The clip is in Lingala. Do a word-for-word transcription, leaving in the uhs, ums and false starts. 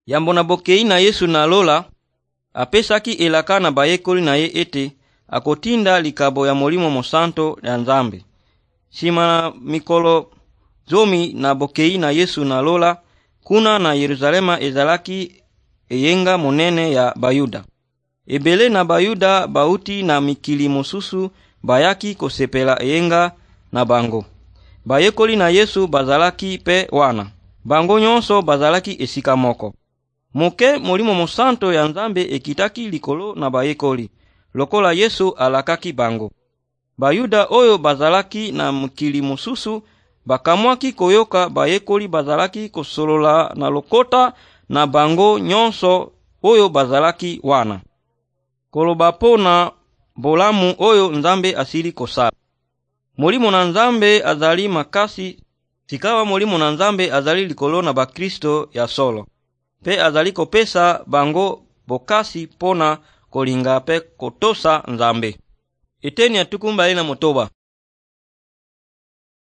Yambo na bokei na Yesu na lola apesaki elaka na bayekoli na ye ete akotinda likabo ya molimo mosanto ya Nzambe. Sima na mikolo zomi na bokei na Yesu na lola kuna na Yerusalema ezalaki eyenga monene ya Bayuda. Ebele na Bayuda bauti na mikili mosusu bayaki kosepela eyenga na bango. Bayekoli na Yesu bazalaki pe wana. Bango nyonso bazalaki esika moko. Moke molimo mosanto ya Nzambe ekitaki likolo na bayekoli. Lokola Yesu alakaki bango. Bayuda oyo bazalaki na mukili mosusu bakamwaki koyoka bayekoli bazalaki kosolola na lokota na bango nyonso oyo bazalaki wana. Koloba pona bolamu oyo Nzambe asili kosala. Molimo na Nzambe azali makasi sikawa molimo na Nzambe azali likolo na bakristo ya solo. Pe azali kopesa bango bokasi pona kolinga pe kotosa Nzambe. Eteni atukumbali na motoba.